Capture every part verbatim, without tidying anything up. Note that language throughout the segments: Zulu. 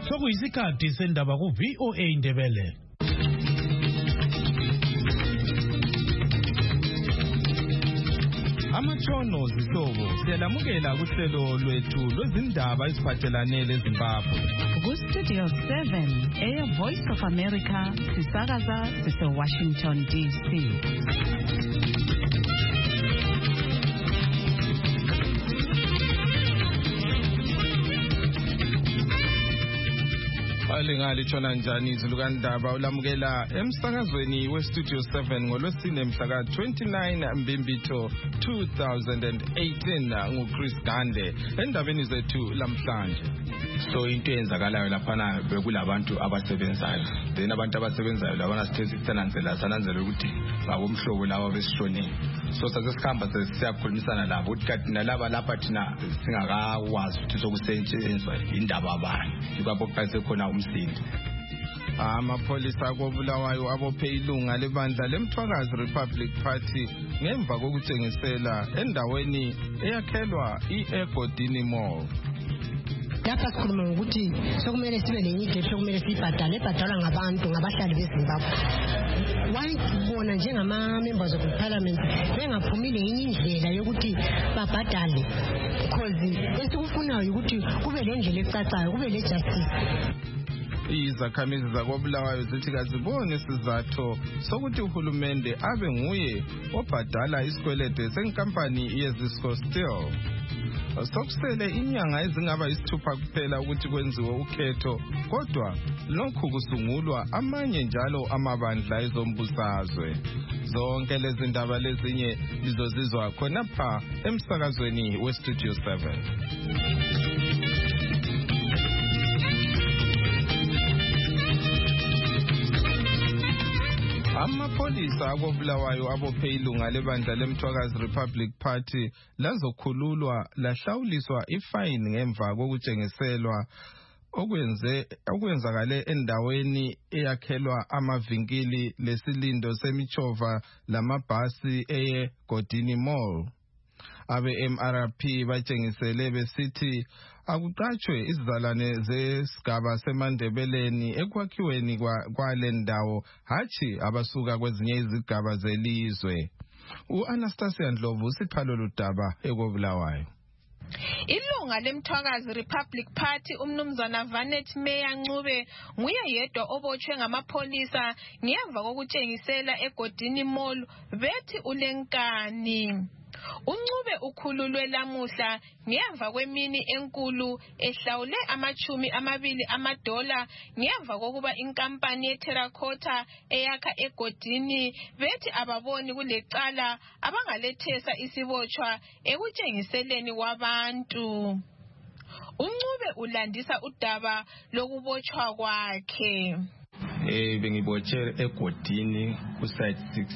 Sokuyisikhathi sendaba ku V O A Indebele. Amatshono zihlobo siyalamukela kuhlelo lwethu lwezindaba eziphathelane leZimbabwe. Ku Studio seven, Air Voice of America, sisakaza sise Washington D C. Alingali tshona njani izilukandaba ulamukela emsakazweni we Studio seven ngolwesine mhla twenty-nine Mbimbitho two thousand eighteen nguChris Gande endabeni zethu lamhlanje. So into eyenzakalayo laphana bekulabantu abasebenzayo, then abantu abasebenzayo labana sithethe sananzela sananzela ukuthi babomhlobo laba besishonile. So sasesikhamba sesiyakhulumisana labo ukuthi kanti nalaba lapha thina singakakwazi ukuthi sokusetshenziswa indaba abani ibapho phase khona umsindi. Amapolisa koBulawayo abophe ilunga lebandla leMthwakazi Republic Party ngemva kokutshengisela endaweni eyakhelwa iEgodini Mall. Lapha sikhuluma ukuthi sokumele sibe lenye igate sokumele sibhadale ebhadalwa ngabantu ngabahlali beZimbabwe. Wayibona njengama members of parliament bengaphumile enye indlela yokuthi babhadale because esikufunayo ukuthi kube lendlela ecacayo kube le justice. Izakhamizi zakoBulawayo zithi kazibone isizathu sokuthi uhulumende abe nguye obhadala isikweletu senkampani yeZisco Steel. Sokusele inyanga ezingaba isithupha kuphela ukuthi kwenziwe ukhetho, kodwa lokhu kusungulwa amanye njalo amabandla ezombusazwe. Zonke lezi ndaba lezinye lizozizwa khonapha emsakazweni we Studio seven. Amapolisa akoBulawayo abophe ilunga lebandla leMthwakazi Republic Party lazokhululwa lahlawuliswa ifine ngemva kokutshengiselwa okwenze okwenzakale endaweni eyakhelwa amavinkili lesilindo semichova lamabhasi eGodini Mall. Abe M R P batshengisele besithi akuqatshwe izizalwane zesigaba seMandebeleni ekwakhiweni kwale ndawo hathi abasuka kwezinye izigaba zelizwe. uAnastasia Ndlovu usiphalo ludaba ekoBulawayo. Ilunga leMthwakazi Republic Party umnumzana Vanet Meya Ncube nguye yedwa obotshwe ngamapolisa ngemva kokutshengisela eGodini Mall bethi ulenkani. Uncube ukhululwe lamuhla ngemva kwemini enkulu ehlawule amachumi amabili amadola ngemva kokuba inkampani yeTerracotta eyakha eGodini bethi ababoni kulecala abangalethesa isibotshwa ekutshengiseleni kwabantu. Uncube ulandisa udaba lokubotshwa kwakhe. Eh bengibotshe eGodini ku site six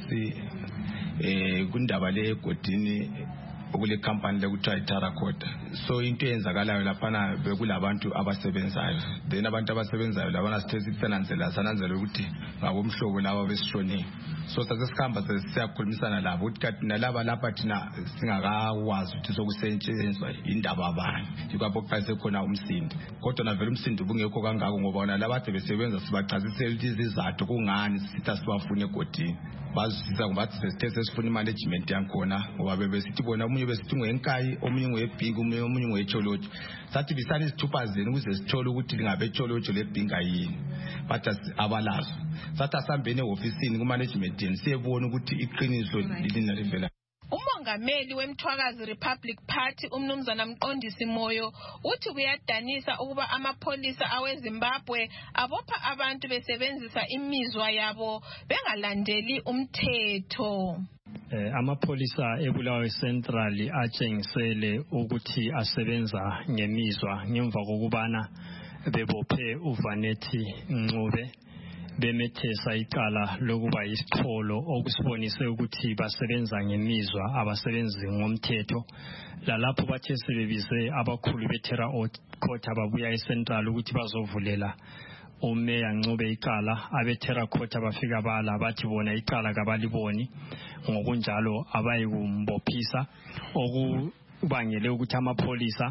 eh kundaba le eGodini okule company lekuthiwa iTerracotta. So into eyenzakalayo laphana bekulabantu abasebenzayo, then abantu abasebenzayo labana sithethe sananzela sananzela ukuthi ngabomhlobo laba besishonile. So sasesikhamba sesiyakhulumisana labo ukuthi kanti nalaba lapha thina singakakwazi ukuthi sokusetshenziswa indaba abani ibapho phase khona umsindi. Kodwa navele umsindi ubungekho kangako ngoba wona labathe besebenza sibachasisela izizathu kungani sitha sibafune eGodini. Bazisa ngobathi sesithethe sifuna imanagement yankhona ngoba bebesithi bona omunye besithi ngoyenkayi omunye ngoyebhiki omunye omunye ngoyecholoji. Sathi bisani isithupazeni ukuze sithole ukuthi lingabe echoloji lebhinga yini. Bathi abalazo. Sathi asambene eofisini kumanagement yeni siyebona ukuthi iqiniso lilina levela. Umongameli weMthwakazi Republic Party umnumzana Mqondisi Moyo uthi kuyadanisa ukuba amapolisa aweZimbabwe abopha abantu besebenzisa imizwa yabo bengalandeli umthetho. Eh, amapolisa eBulawayo Central atshengisele ukuthi asebenza ngemizwa ngemva kokubana bebophe uVanethi Ncube bemethesa icala lokuba isicholo okusibonise ukuthi basebenza ngemizwa abasebenzi ngomthetho. Lalapho bathe sebebize abakhulu beTerracotta babuya eCentral ukuthi bazovulela uMeya Ncube icala. AbeTerracotta bafika bala bathi bona icala kabaliboni, ngokunjalo abayikumbophisa okubangele ukuthi amapolisa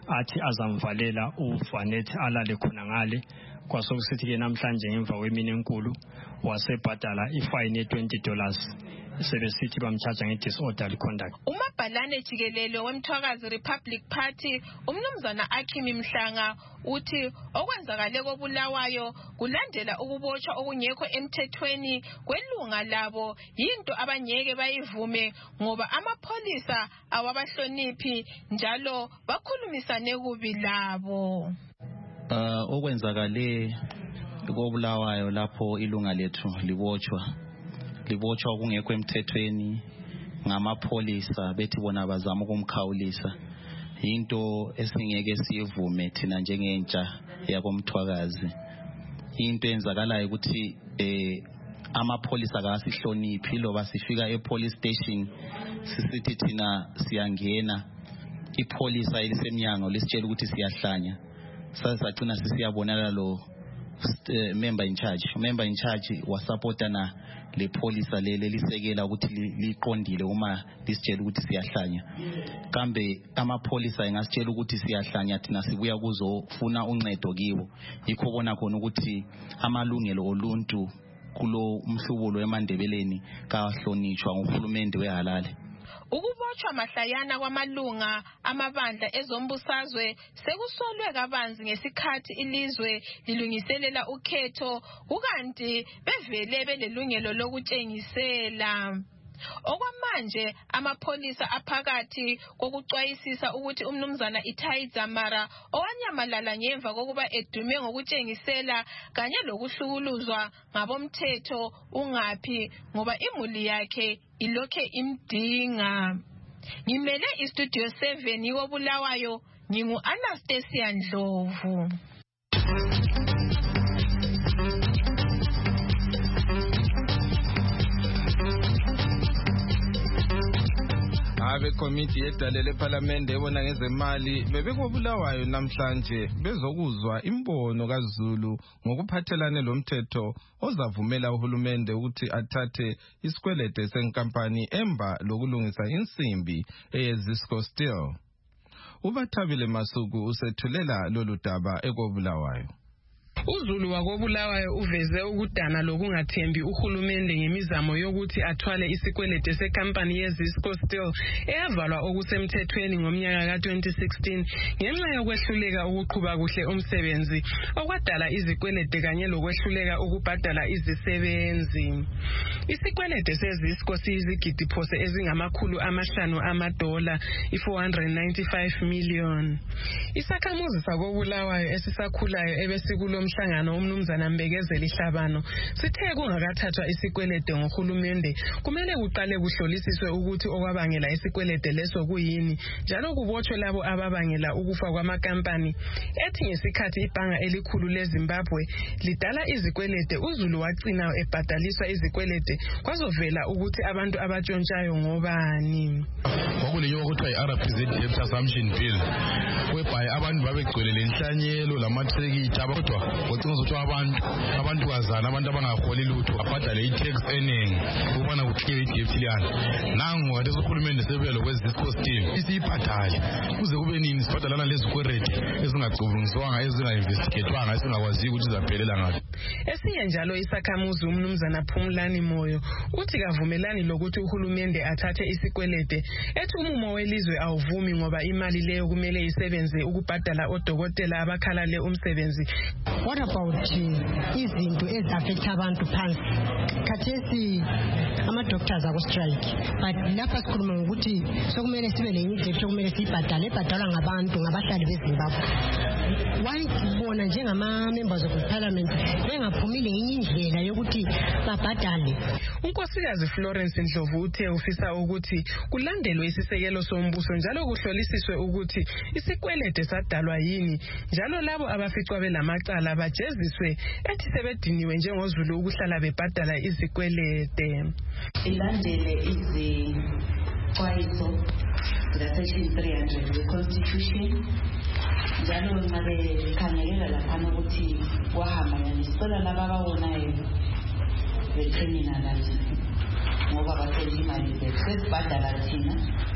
athi azamvalela uVanetti alale khona ngale. Kwasokusithi ke namhlanje ngemva kwemini enkulu wasebhadala ifine ye twenty dollars. Sebesithi bamcharge nge-disorderly conduct. Umabhalane jikelele wemthwakazi Republic Party umnumzana Akhimi Mhlanga uthi okwenzakale koBulawayo kulandela ukubotshwa okungekho emthethweni kwelunga labo yinto abanyeke bayivume ngoba amapholisa awabahloniphi njalo bakhulumisane kubi labo. Uh, okwenzakale koBulawayo lapho ilunga lethu libotshwa libotshwa kungekho emthethweni ngamapholisa bethi bona bazama ukumkhawulisa into esingeke siyivume thina njengentsha yakomthwakazi. Into enzakalayo ukuthi eh amapholisa akasihloniphi loba sifika epolice station sisithi thina siyangena ipolisa elisemnyango lisitshela ukuthi siyahlanya. Sasa sacina sisiyabonana lo Uh, member in charge member in charge wasupporta na le polisa lele lisekela ukuthi liqondile uma lisitshela ukuthi siyahlanya. Kambe amapholisa engasitshela ukuthi siyahlanya thina sibuya kuzofuna uncedo kibo. Yikho bona khona ukuthi amalungelo oluntu kulo umhlubulo eMandebeleni kahlonishwa nguhulumende wehalale. Ukubotshwa mahlayana kwamalunga amabandla ezombusazwe sekusolwe kabanzi ngesikhathi ilizwe lilungiselela ukhetho ukanti bevele belelungelo lokutshengisela. Okwamanje amapholisa aphakathi kokucwayisisa ukuthi umnumzana Itai Dzamara owanyamalala ngemva kokuba edume ngokutshengisela kanye lokuhlukuluzwa ngabomthetho ungaphi ngoba imuli yakhe ilokhe imdinga. Ngimele istudio seven yoBulawayo ngingu Anastasia Ndlovu. Abe committee yedale leParliament ebona ngezemali bebekobulawayo namhlanje bezokuzwa imbono kaZulu ngokuphathelane lomthetho ozavumela uhulumende ukuthi athathe isikwelede senkampani emba lokulungisa insimbi eyeZisco Steel. UBathabile Masuku usethulela lolu daba ekobulawayo. uZulu wakoBulawayo uveze ukudana lokungathembi uhulumende ngemizamo yokuthi athwale isikwelede sekampani yeZisco Steel eyavalwa okusemthethweni ngomnyaka ka twenty sixteen ngenxa yokwehluleka ukuqhuba kuhle umsebenzi okwadala izikwelede kanye lokwehluleka ukubhadala izisebenzi. Isikwelede seZisco siyizigidi phose ezingamakhulu amahlanu amadola i-four hundred ninety-five million. Isakhamuzi sakoBulawayo esisakhulayo ebesikulo mhlangano umnumzana Mbekezeli Hlabano sithe kungakathathwa isikwelede ngohulumende kumele kuqale kuhlolisiswe ukuthi okwabangela isikwelede leso kuyini njalo kubotshwe labo ababangela ukufa kwamakampani. Ethi ngesikhathi ibhanga elikhulu leZimbabwe lidala izikwelede uZulu wagcina ebhadaliswa izikwelede kwazovela ukuthi abantu abatshontshayo ngobani. Kwakuleyo okuthiwa i-R P Z Debt Assumption Bill whereby abantu babegcwele lenhlanyelo lamathrekitha kodwa ngocinga ukuthi abantu abantu bazana abantu abangaholi lutho abhadale i-tax eningi ukubana kuthiwe i-debt liyana. Nangu ngathi uhulumende sebuya lokweZisco Steel isiyibhadale kuze kube nini sibhadalana lezi kwelede ezingacubungiswanga ezinga-investigatwanga esingakwaziyo ukuthi izaphelela ngaphi. Esinye njalo isakhamuzi umnumzana Phumlani Moyo uthi kavumelani lokuthi uhulumende athathe isikwelede ethi umumo welizwe awuvumi ngoba imali leyo kumele isebenze ukubhadala odokotela abakhalale umsebenzi. What about uh, izinto ezaffecta abantu phansi? Khathesi ama-doctors ako-strike but lapha sikhuluma ngokuthi sokumele sibe lenye debt sokumele siyibhadale ebhadalwa ngabantu ngabahlali beZimbabwe. Why bona njengama-members of the parliament bengaphumile enye indlela yokuthi babhadale? Unkosikazi Florence Ndlovu uthe ufisa ukuthi kulandelwe isisekelo sombuso njalo kuhlolisiswe ukuthi isikwelede sadalwa yini njalo labo abaficwa belamacala bajeziswe ethi sebediniwe njengoZulu ukuhlala bebhadala izikwelede. Ilandele izixwayiso zika-section three hundred we-constitution njalo nxa bekhangelela laphana ukuthi wahamba yanisikola laba abawonayo bekriminalazi ngoba basenje imali zethu sesibhadala thina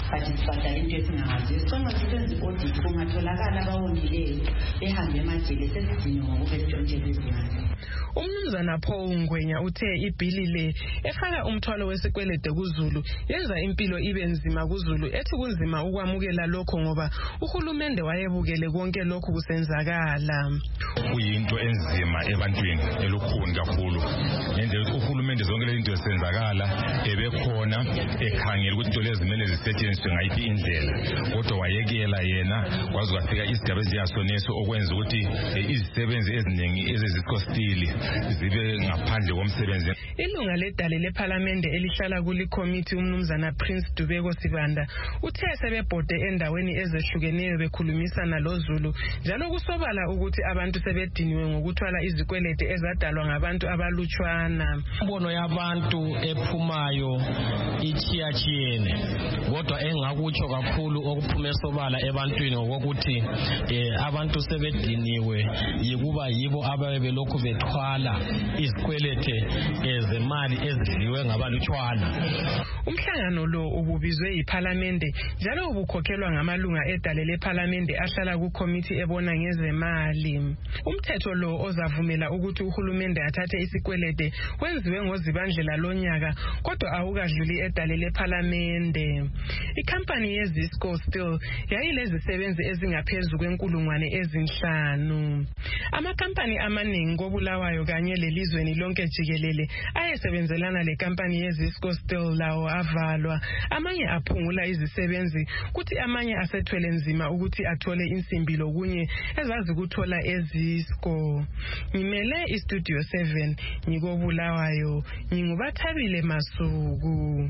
but sibhadala into esingaziyo. Sicela sisenze i-audit kungatholakala abawonileyo behambe emajele sesidinwe ngokube sitshontshele izimali. Umnumzana Paul Ngwenya uthe ibhili le efaka umthwalo wesikwelede kuZulu yenza impilo ibe nzima kuZulu ethi kunzima ukwamukela lokho ngoba uhulumende wayebukele konke lokho kusenzakala. Kuyinto enzima ebantwini elukhuni kakhulu. Nende uhulumende zonke le zinto ezenzakala ebekhona ekhangela ukuthi into lezi kumele zisetshenziswe ngayiphi indlela. Kodwa wayekela yena kwaze kwafika isigaba eziyasoneso okwenza ukuthi izisebenzi eziningi ezizikostili zibe ngaphandle komsebenzi. Ilunga ledale lePhalamende elihlala kuli committee umnumzana Prince Dubeko Sibanda uthe sebebhode endaweni ezehlukeneyo bekhulumisana loZulu njalo kusobala ukuthi abantu sebediniwe ngokuthwala izikwelede ezadalwa ngabantu abalutshwana. Imbono yabantu ephumayo ichiyachiyene kodwa engakutsho kakhulu okuphuma esobala ebantwini ngokuthi abantu sebediniwe yikuba yibo ababe belokhu bethwala izikwelede ezemali ezidliwe ngabalutshwana. Umhlangano lo ububizwe iPhalamende njalo ubukhokhelwa ngamalunga edale lePhalamende ahlala ku committee ebona ngezemali. Umthetho lo ozavumela ukuthi uhulumende athathe isikwelede wenziwe ngozibandlela lonyaka kodwa awukadluli edale lePhalamende. Ikhampani yeZisco Steel yayilezisebenzi ezingaphezulu kwenkulungwane ezinhlanu. Amakampani amaningi koBulawayo kanye lelizweni lonke jikelele ayesebenzelana lekampani yeZisco Steel lawo avalwa, amanye aphungula izisebenzi kuthi amanye asethwele nzima ukuthi athole insimbi lokunye ezazi ukuthola eZisco. Ngimele iStudio seven ngikoBulawayo ngingubathabile Masuku.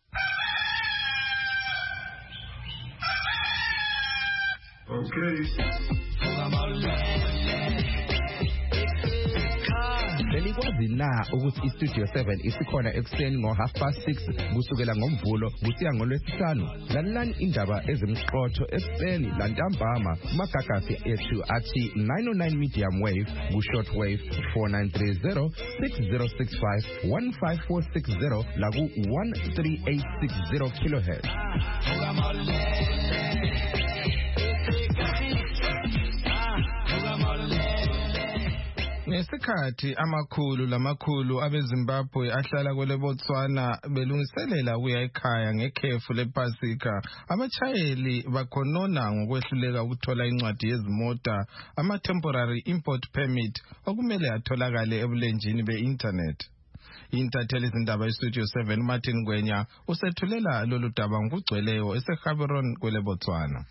Okay. Belikwazi na ukuthi iStudio seven isikhona ekseni ngo half past six kusukela ngomvulo kusiya ngolwesihlanu. Lalelani indaba ezimqotho ekseni lantambama magagasi ethu athi nine oh nine medium wave ku short wave four nine three zero six zero six five one five four six zero la ku one three eight six zero kilohertz. Ngesikhathi amakhulu lamakhulu abeZimbabwe ahlala kwele Botswana belungiselela ukuya ekhaya ngekhefu lePasika, abachayeli bakhonona ngokwehluleka ukuthola incwadi yezimota ama temporary import permit okumele atholakale ebulenjini be-internet. Intatheli izindaba iStudio seven Martin Ngwenya usethulela lolu daba ngokugcweleyo eseGaborone kwele Botswana.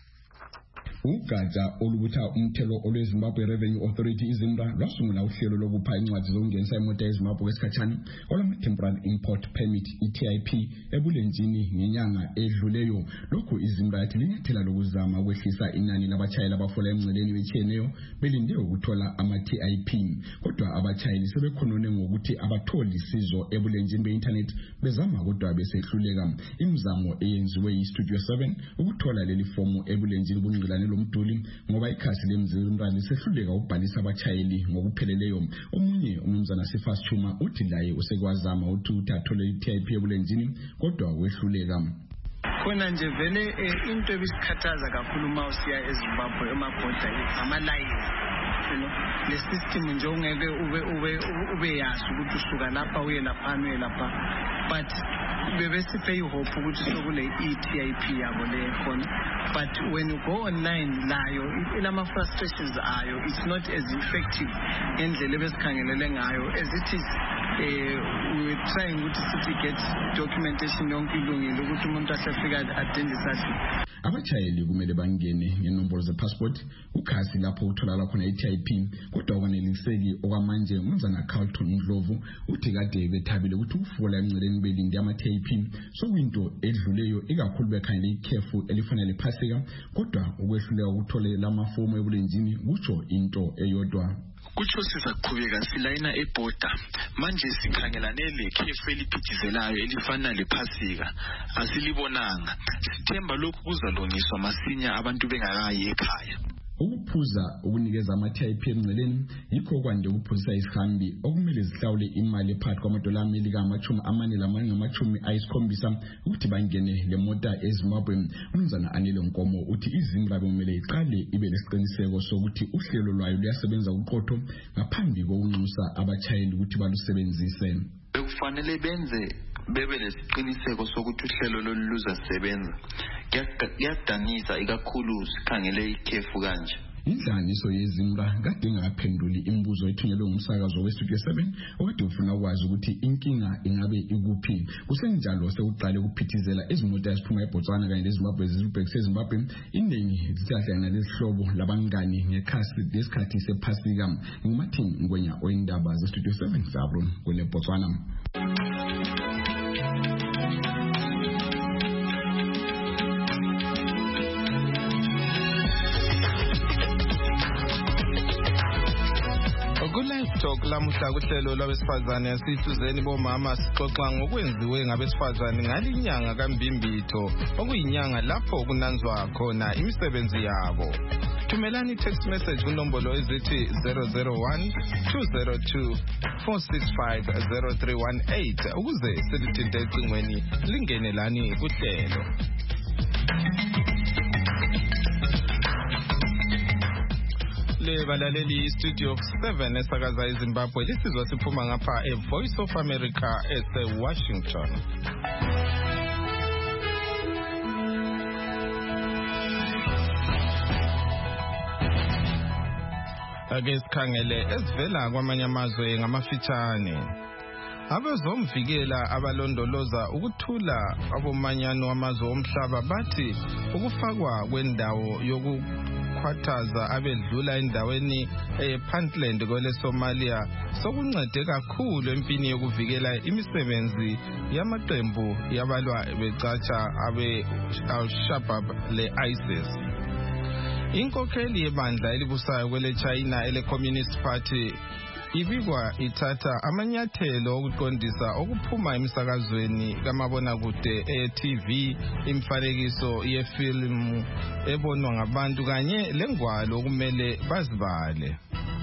Ugatsha olubutha umthelo olweZimbabwe Revenue Authority iZIMRA lwasungula uhlelo lokupha incwadi zokungenisa imota eZimbabwe esikhatshana olama temporary import permit I T I P ebulenjini ngenyanga edluleyo. Lokhu iZIMRA yathi linyathela lokuzama ukwehlisa inani labachayeli abafola emngceleni wetshiyeneyo belinde ukuthola ama T I P. Kodwa abachayeli sebekhonone ngokuthi abatholi sizo ebulenjini be-internet bezama kodwa besehluleka. Imizamo eyenziwe iStudio seven ukuthola leli fomu ebulenjini bunqilane umduli ngoba ikhasi lemzimba lisehluleka ukubhalisa abachayeli ngokupheleleyo. Omunye umnumzana Sifas Chuma uthi laye usekwazama ukuthi uthathole I T I P ebulenjini kodwa wehluleka. Khona nje vele into ebisikhathaza kakhulu uma usiya eZimbabwe emabhoda ama-line, you know, le system nje ungeke ube ube ube yazi ukuthi usuka lapha uye lapha uye lapha, but bebesiphe ihope ukuthi sokule E T I P yabo le khona. But when you go online layo inama frustrations ayo, it's not as effective ngendlela besikhangelele ngayo as it is. Uh, we were trying to get documentation yonke ilungile ukuthi umuntu asefika identify. Abachayeli kumele bangene ngenombolo zepassport ukhasi lapho utholakala khona I T I P kodwa kwaneliseki okwamanje umnumzana Carlton Ndlovu uthi kade bethabile ukuthi ufola emnceleni belinde ama T I P so kwinto edluleyo ikakhulu bekhangela ikhefu elifanele Pasika kodwa ukwehluleka ukuthola lamafomu ebulenjini kutsho into eyodwa. Kutsho sizaqhubeka silayina ebhoda manje sikhangelane lekhefu eliphithizelayo elifana lePasika asilibonanga. Sithemba lokhu kuzalungiswa masinya abantu bengakayi ekhaya. ukuphuza ukunikeza ama-T I P emngceleni yikho kwande ukuphuzisa isihambi okumele zihlawule imali ephakathi kwamadola amelika amachumi amane lamane ngamachumi ayisikhombisa ukuthi bangene le mota eZimbabwe. Umnumzana Anele Nkomo uthi iZimbra bekumele iqale ibe lesiqiniseko sokuthi uhlelo lwayo luyasebenza uqotho ngaphambi kokunxusa abachayeli ukuthi balusebenzise. Bekufanele benze bebe lesiqiniseko sokuthi uhlelo lolu luzasebenza. Kuyadanisa ikakhulu sikhangele ikhefu kanje. Inhlanganiso yeZimbra kade ingaphenduli imibuzo ethunyelwe ngumsakazo weStudio seven okade ufuna ukwazi ukuthi inkinga ingabe ikuphi. Kusenjalo sewuqale ukuphithizela izimota eziphuma eBotswana kanye leZimbabwe zizibhekise eZimbabwe. Iningi zihlangana lesihlobo labangani ngekhasi lesikhathi sephasika. Ngumathi ngwenya oyindaba zeStudio seven Zabro kule Botswana. Talk lamuhla kuhlelo lwabesifazane yasithuzeni bomama sixoxa ngokwenziwe ngabesifazane ngalinyanga kaMbimbitho okuyinyanga lapho kunanzwa khona imisebenzi yabo. Thumelani text message kunombolo ezithi zero zero one two zero two four six five zero three one eight ukuze silithinte ecingweni lingene lani kuhlelo. Le balaleli Studio seven esakaza eZimbabwe lisizwa siphuma ngapha eVoice of America ese Washington. Ake sikhangele esivela kwamanye amazwe ngamafitshane. Abezomvikela abalondoloza ukuthula abomanyano wamazwe omhlaba bathi ukufakwa kwendawo yoku khwathaza abedlula endaweni ePuntland kwele Somalia sokuncede kakhulu empini yokuvikela imisebenzi yamaqembu yabalwa becatsha abe al-Shabaab le ISIS. Inkokheli yebandla elibusayo kwele China ele Communist Party ibikwa ithatha amanyathelo okuqondisa okuphuma emisakazweni kamabonakude e-T V, imifanekiso yefilm ebonwa ngabantu kanye lengwalo okumele bazibale.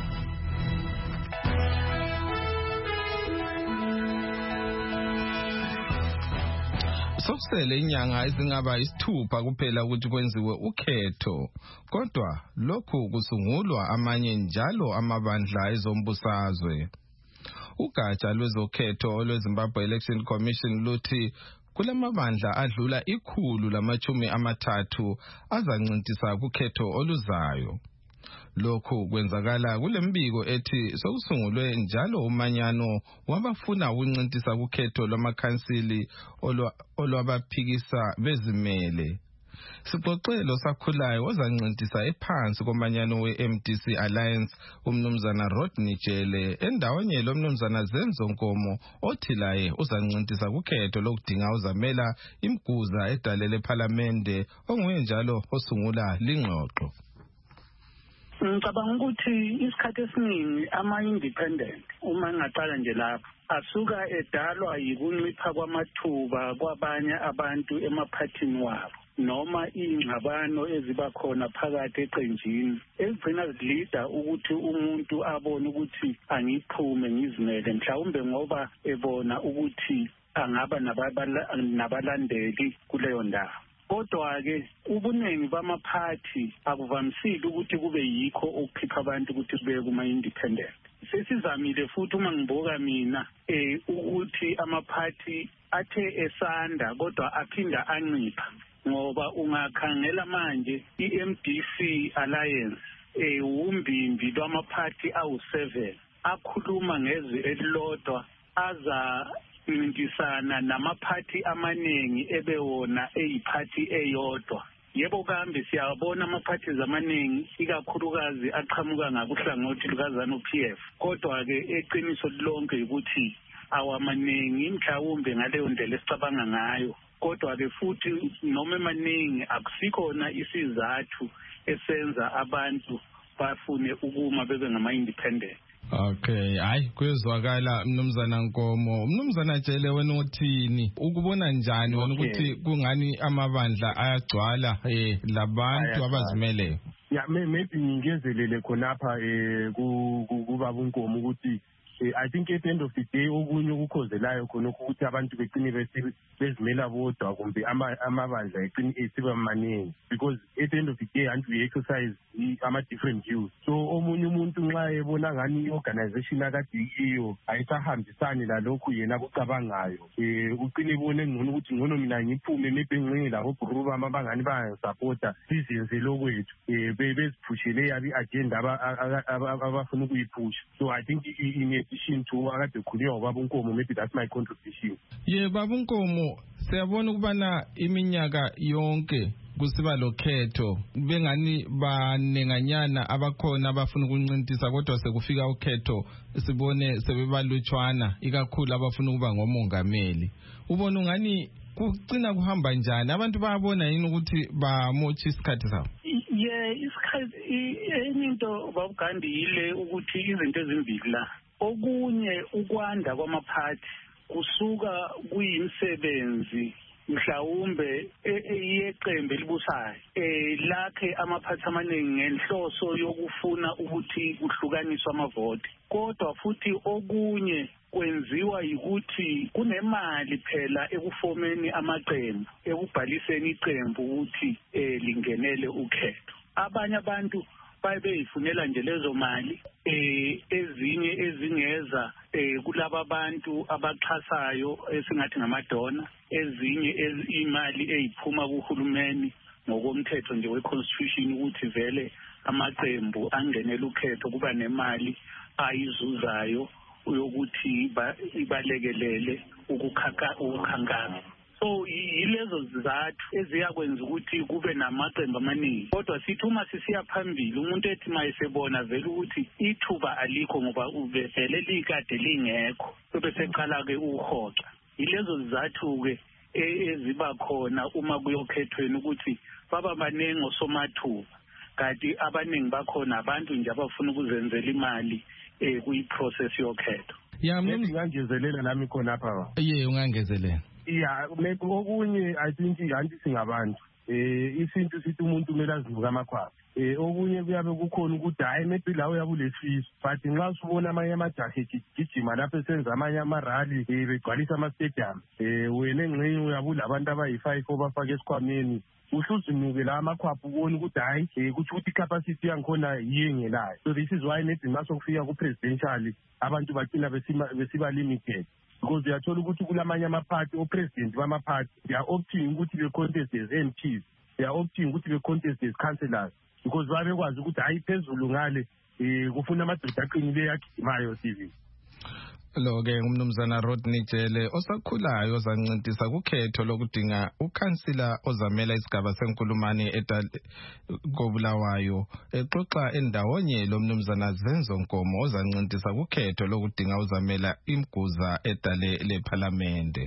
Sokusele inyanga ezingaba isithupha kuphela ukuthi kwenziwe ukhetho, kodwa lokhu kusungulwa amanye njalo amabandla ezombusazwe. Ugatsha lwezokhetho olweZimbabwe Election Commission luthi kulamabandla adlula ikhulu lamachumi amathathu azancintisa kukhetho oluzayo. Lokhu kwenzakala kulembiko ethi sokusungulwe njalo umanyano wabafuna ukuncintisa kukhetho lwamakhansili olwabaphikisa bezimele. Sixoxelo sakhulayo ozancintisa ephansi komanyano we-M D C Alliance umnumzana Rodney Jele endaweni lomnumzana Zenzo Nkomo othi laye uzancintisa kukhetho lokudinga uzamela imguza edalele eParliament onguye njalo osungula lingxoxo. Ngicabanga ukuthi isikhathi esiningi ama-independent uma ngaqala nje lapho asuka edalwa yikuncipha kwamathuba kwabanye abantu emaphathini wabo noma ingxabano eziba khona phakathi eqenjini ezigcina zilida ukuthi umuntu abone ukuthi angiphume ngizimele mhlawumbe ngoba ebona ukuthi angaba nabalandeli kuleyo ndawo. Kodwa-ke ubuningi bamaphathi akuvamisile ukuthi kube yikho okukhipha abantu ukuthi kube kuma-independent. Sesizamile futhi uma ngibuka mina eh ukuthi amaphathi athe esanda kodwa aphinda ancipha ngoba ungakhangela manje i-M D C Alliance eh umbimbi lwamaphathi awu seven akhuluma ngezwi elilodwa aza ncintisana namaphathi amaningi ebewona eyiphathi eyodwa. Yebo kambe siyabona amaphathi zamaningi ikakhulukazi aqhamuka ngakuhlangothi lukaZanu P F. Kodwa ke eqiniso lonke ukuthi awamaningi mhlawumbe ngaleyo ndlela esicabanga ngayo. Kodwa ke futhi noma emaningi akusikhona isizathu esenza abantu bafune ukuma bebe ngama-independent. Okay, hayi kwezwakala mnumzana Nkomo. Mnumzana Jele wena uthini? Ukubona njani wena ukuthi kungani amabandla ayagcwala eh labantu abazimele? ya maybe ngingezelele khonapha eh kubaba uNkomo ukuthi I think at the end of the day okunye ukukhozelayo khona ukuthi abantu beqine bezimela bodwa kumbe amabandla eqine esiba maningi because at the end of the day and we exercise ama different views so omunye umuntu nxa ebona ngani organization akade iyo ayisahambisani lalokhu yena kucabangayo eh uqine ibone ngcono ukuthi ngono mina ngiphume maybe ngcinge labo group abangani bayasupporta sizenze lokwethu eh beziphushele yabi agenda abafuna ukuyiphusha so I think in to akade khulunywa ubaba uNkomo maybe that's my contribution. Ye baba uNkomo siyabona ukubana iminyaka yonke kusiba lokhetho bengani banenganyana abakhona abafuna ukuncintisa kodwa sekufika ukhetho sibone sebebalutshwana ikakhulu abafuna ukuba ngomongameli ubona ungani kucina kuhamba njani abantu bayabona yini ukuthi bamotsha isikhathi sabo? Yeah, isikhathi enye into babugandi yile ukuthi izinto ezimbili la okunye ukwanda kwamaphathi kusuka kuyimsebenzi mhlawumbe eyeqembe libusayo eh lakhe amaphathi amaningi ngenhloso yokufuna ukuthi kuhlukaniswe amavoti kodwa futhi okunye kwenziwa ukuthi kunemali phela ekufomeni amaqembu ekubhaliseni iqembu ukuthi eh lingenele ukhetho abanye abantu bayifunela nje lezo mali eh ezinye ezingeza eh kulabo abantu abaxhasayo esingathi ngamadona ezinye imali eyiphuma kuhulumeni ngokomthetho nje weconstitution ukuthi vele amaqembu angenele ukhetho kuba nemali ayizuzayo uyokuthi ibalekelele ukukhaka ukukhankasa so yilezo zizathu eziyakwenza ukuthi kube namaqembu amaningi kodwa sithi uma sisiya phambili umuntu ethi mayesebona vele ukuthi ithuba alikho ngoba uvele likade lingekho bese eqala ke uhoxa yilezo zizathu ke eziba khona uma kuyokhethweni ukuthi baba baningi osomathuba kanti abaningi bakhona abantu nje abafuna ukuzenzela imali eh kuyiprocess yokhetho ya mina ngangezelela nami khona apha ye ungangezelela ya maybe okunye I think anti singabantu eh isinto sithi umuntu kumele azivuka amakhwapha eh okunye kuyabe kukhona ukuthi hayi maybe la uyabulesifiso but nxa usubona amanye amajahe gijima lapho esenza amanye amarally eh begcwalisa ama stadium eh wena engxenye uyabula abantu abayi five obafaka esikhwameni uhluzinuke la amakhwapha ubona ukuthi hayi ukuthi ukuthi capacity yangikhona yiyengelayo so this is why maybe ngaso kufika ku presidential abantu bacina besiba limited because uyathola ukuthi kulamanye amaphathi o-president bamaphathi they are opting ukuthi be-contest as M Ps they are opting ukuthi be-contest as councillors because babekwazi ukuthi hayi phezulu ngale um kufuna amadoda aqinileyo agijimayo T V. Lo-ke umnumzana Rodney Jele osakhulayo ozancintisa kukhetho lokudinga ukhansila ozamela isigaba senkulumane koBulawayo exoxa endawonye lo mnumzana Zenzo Nkomo ozancintisa kukhetho lokudinga uzamela imguza edale leParliamente.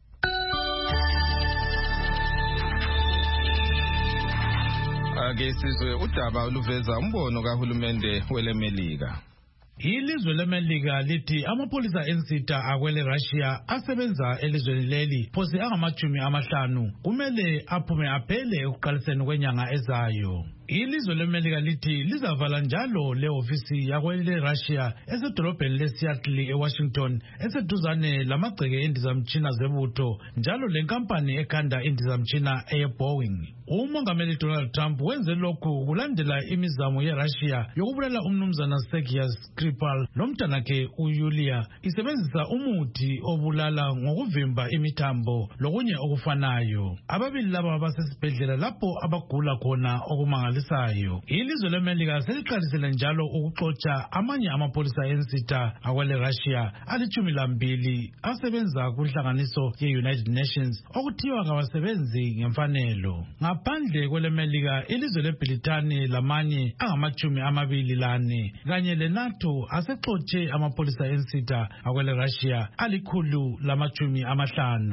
Ake sizwe udaba oluveza umbono kahulumende weleMelika. Ilizwe leMelika lithi amapolisa ensita akwele Russia asebenza elizweni leli phose angamajumi amahlanu kumele aphume aphele ekuqaliseni kwenyanga ezayo. Ilizwe leMelika lithi lizavala njalo le ofisi yakwele Russia esedolobheni leSeattle eWashington eseduzane lamagceke endizamtshina zebutho njalo lenkampani ekhanda indizamtshina eBoeing. Umongameli Donald Trump wenze lokhu kulandela imizamo yeRussia yokubulala umnumzana Sergei Skripal nomntanakhe uYulia isebenzisa umuthi obulala ngokuvimba imithambo lokunye okufanayo. Ababili laba basesibhedlela lapho abagula khona okumangalisayo. Ilizwe leMelika seliqalisile njalo ukuxotsha amanye amapolisa ensita akwele Russia alithumi lambili asebenza kunhlanganiso ye-United Nations okuthiwa ngabasebenzi ngemfanelo. Ngaphandle kweleMelika ilizwe leBritani lamanye angamachumi amabili lane kanye leNATO asexotshe amapolisa ensita akwele Russia alikhulu lamachumi amahlanu.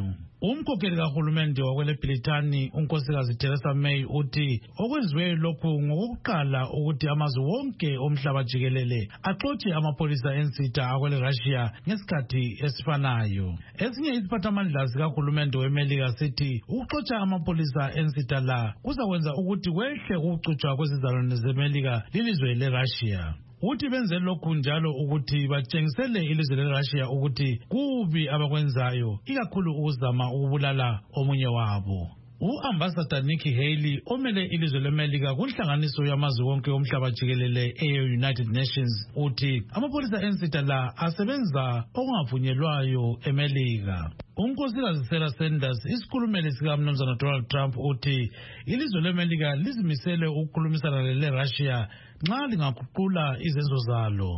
Umkhokheli kahulumende wakwele Britani unkosikazi Theresa May uthi okwenziwe lokhu ngokuqala ukuthi amazwe wonke omhlaba jikelele axotshe amapolisa ensitha akwele Russia ngesikhathi esifanayo. Esinye isiphathamandla sikahulumende weMelika sithi ukuxotsha amapolisa ensitha la kuzakwenza ukuthi kwehle ukuxutshwa kwezizalwane zeMelika lilizwe leRussia. Uthi benze lokhu njalo ukuthi batshengisele ilizwe leRussia ukuthi kubi abakwenzayo ikakhulu ukuzama ukubulala omunye wabo. U-Ambassador Nikki Haley omele ilizwe leMelika kunhlanganiso yamazwe wonke omhlaba jikelele e-United Nations uthi amapolisa ensitha la asebenza okungavunyelwayo eMelika. Unkosikazi Sarah Sanders isikhulumeli sikaMnumzana Donald Trump uthi ilizwe leMelika lizimisele ukukhulumisana leRussia nxa lingaguqula izenzo zalo.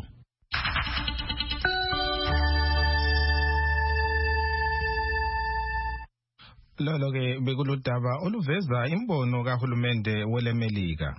Lolo ke bekuludaba oluveza imbono kahulumende weleMelika.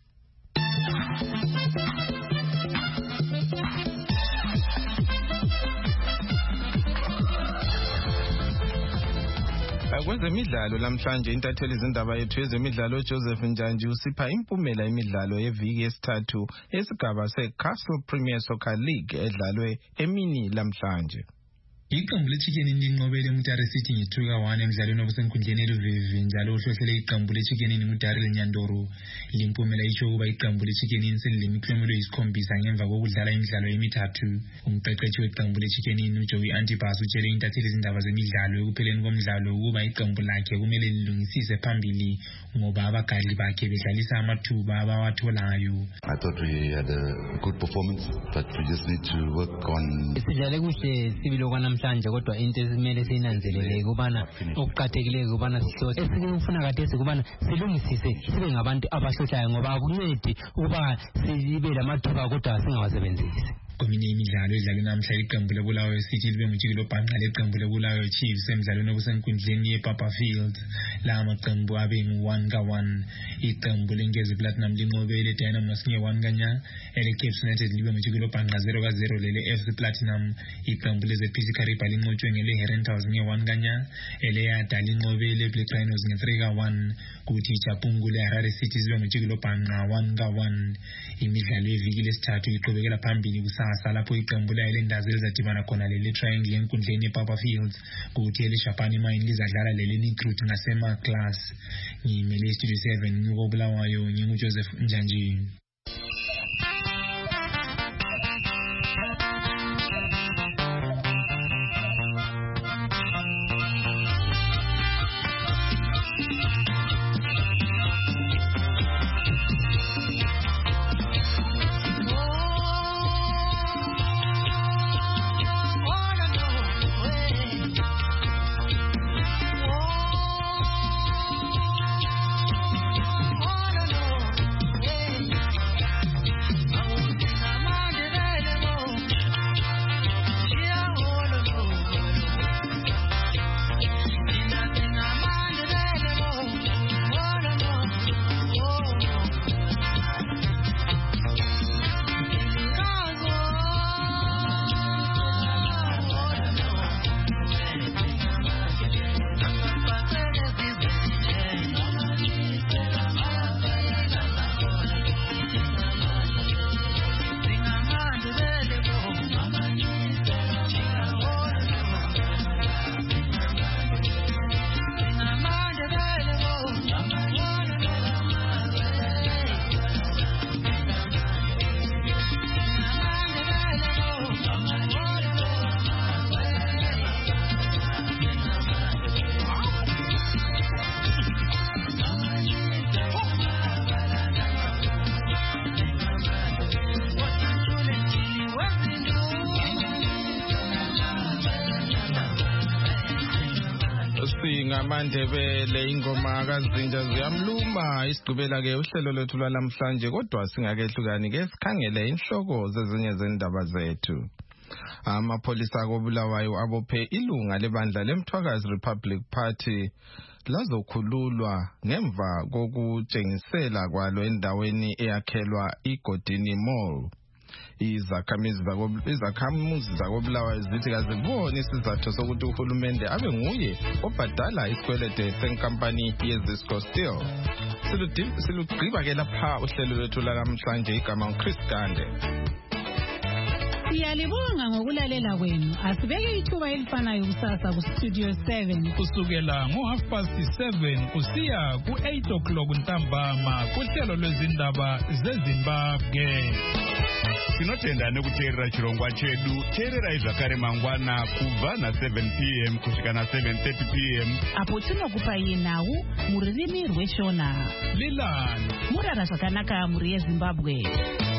Kwezemidlalo lamhlanje intatheli izindaba yethu yezemidlalo Joseph Njanji usipha impumela imidlalo yeviki yesithathu esigaba seCastle Premier Soccer League edlalwe emini lamhlanje. Iqembu leChicken linqobele uMutare City nge-two one emidlalweni obusenkundleni eluvivi njalo uhlohlele iqembu leChicken uMutare leNyandoro. Limpumela isho ukuba iqembu leChicken selilemiklomelo yisikhombisa ngemva kokudlala imidlalo emithathu. Umqeqeshi weqembu leChicken uJoey Antipas utshele intatheli izindaba zemidlalo ekupheleni komdlalo ukuba iqembu lakhe kumele lilungisise phambili ngoba abagadli bakhe bedlalisa amathuba abawatholayo. I thought we had a good performance, but we just need to work on. Sidlale kuhle sibilo kana mhlanje kodwa into esimele sinanzelele kubana okuqathekileyo kubana sihlose esikufuna kade sikubana silungisise sibe ngabantu abahlohlayo ngoba akuncedi ukuba sibe lamathuba kodwa singawasebenzisi. Kweminye imidlalo edlalwe namhla iqembu leBulawayo City libe ngujikelo bhanqa leqembu leBulawayo Chiefs emidlalweni obusenkundleni yePapa Field. La maqembu abe ngu-one ka one. Iqembu leNgezi Platinum linqobele Dynamos nge-one kanya. Ele Cape United libe ngujikelo bhanqa zero ka zero lele F C Platinum. Iqembu leze P C Kariba linqotshwe ngele Herentals nge-one kanya. Ele Yada linqobele Black Rhinos nge-three ka one. Kuthi Chapungu le Harare City libe ngujikelo bhanqa one ka one. Imidlalo yeviki lesithathu iqhubekela phambili kusasa lapho iqembu layilendazi elizadibana khona leli triangle enkundleni yePapa Fields kuthi eLeshapani Mine lizadlala leli Recruit ngasema class. Ngimele Studio seven ngikobulawayo nginguJoseph Njanji. Ngamandebele ingoma kazinja ziyamluma isigubela ke uhlelo lethu lwalamhlanje kodwa singakehlukani ke sikhangele inhloko zezinye zendaba zethu. Amapolisa akobulawayo abophe ilunga lebandla leMthwakazi Republic Party lazokhululwa ngemva kokutshengisela kwalo endaweni eyakhelwa iGodini Mall. Izakhamuzi zakobulawayo zithi kaziboni isizathu sokuthi uhulumende abe nguye obhadala isikwelede senkampani yeZisco Steel. Silugqiba ke lapha uhlelo lwethu lanamhlanje, igama uChris Gande. Siyalibonga ngokulalela kwenu. Asibeke ithuba elifanayo kusasa ku Studio seven kusukela ngo half past seven kusiya ku eight o'clock ntambama kuhlelo lwezindaba zeZimbabwe. Tinotenda nekuteerera chirongwa chedu. Teererai zvakare mangwana kubva na seven p m kusvika na seven thirty p m apo tinokupai nhau mururimi rweshona. Lilani murara zvakanaka muri yeZimbabwe.